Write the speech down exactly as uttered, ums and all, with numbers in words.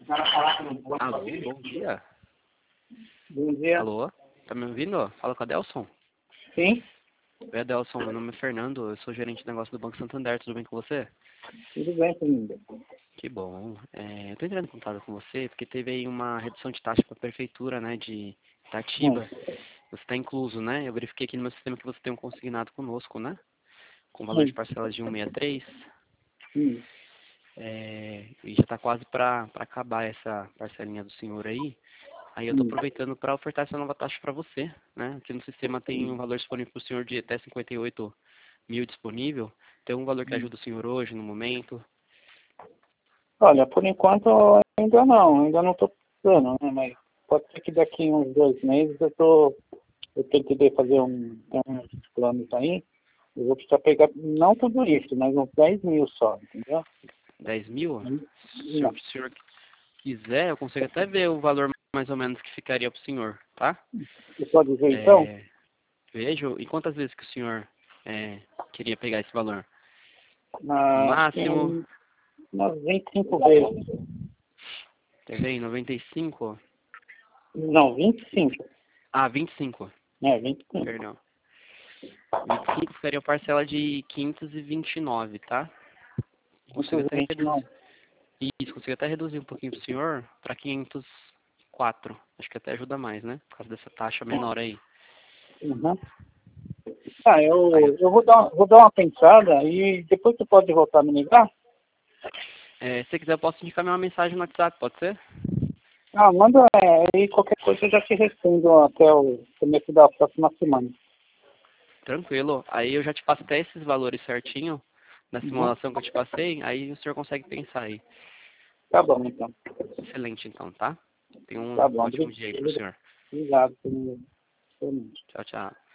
Alô, bom dia. Bom dia. Alô, tá me ouvindo? Fala com a Adelson. Sim, Oi, Adelson, meu nome é Fernando, eu sou gerente de negócio do Banco Santander, tudo bem com você? tudo bem, Fernanda. Que bom. É, eu tô entrando em contato com você porque teve aí uma redução de taxa para a prefeitura, né, de Hum, Itatiba. Você está incluso, né? Eu verifiquei aqui no meu sistema que você tem um consignado conosco, né? Com valor de hum, parcelas de cento e sessenta e três. hum, É, e já está quase para acabar essa parcelinha do senhor aí. Aí eu estou hum, aproveitando para ofertar essa nova taxa para você, né? Aqui no sistema tem hum, um valor disponível para o senhor de até cinquenta e oito mil disponível. Tem um valor que hum. ajuda o senhor hoje, no momento. Olha, por enquanto ainda não, ainda não estou precisando, né? Mas pode ser que daqui uns dois meses eu tô, eu tentei fazer um, uns planos aí. Eu vou precisar pegar, não tudo isso, mas uns dez mil só, entendeu? dez mil? Hum, Se o Não. senhor quiser, eu consigo até ver o valor mais ou menos que ficaria para o senhor, tá? Você pode ver então? É, vejo. E quantas vezes que o senhor é, queria pegar esse valor? No Na, acho que máximo, em umas vinte e cinco vezes. quer ver, noventa e cinco? Não, vinte e cinco. Ah, vinte e cinco, É, vinte e cinco. perdão. vinte e cinco ficaria a parcela de quinhentos e vinte e nove, tá? Consigo até reduzir. quinhentos e vinte e nove. Isso, consigo até reduzir um pouquinho pro senhor para quinhentos e quatro. Acho que até ajuda mais, né? Por causa dessa taxa menor aí. Uhum. Ah, Aí, eu, eu vou, dar, vou dar uma pensada e depois você pode voltar a me ligar? é, se você quiser, eu posso indicar minha mensagem no WhatsApp, pode ser? Ah, manda é, aí qualquer coisa eu já te respondo até o começo da próxima semana. Tranquilo. Aí eu já te passo até esses valores certinho na Uhum. simulação que eu te passei. Aí o senhor consegue pensar aí. Tá bom, então. Excelente, então, tá? Tenha Tá um bom. ótimo Obri- dia aí pro obri- senhor. Obrigado. Pelo- pelo- Tchau, tchau.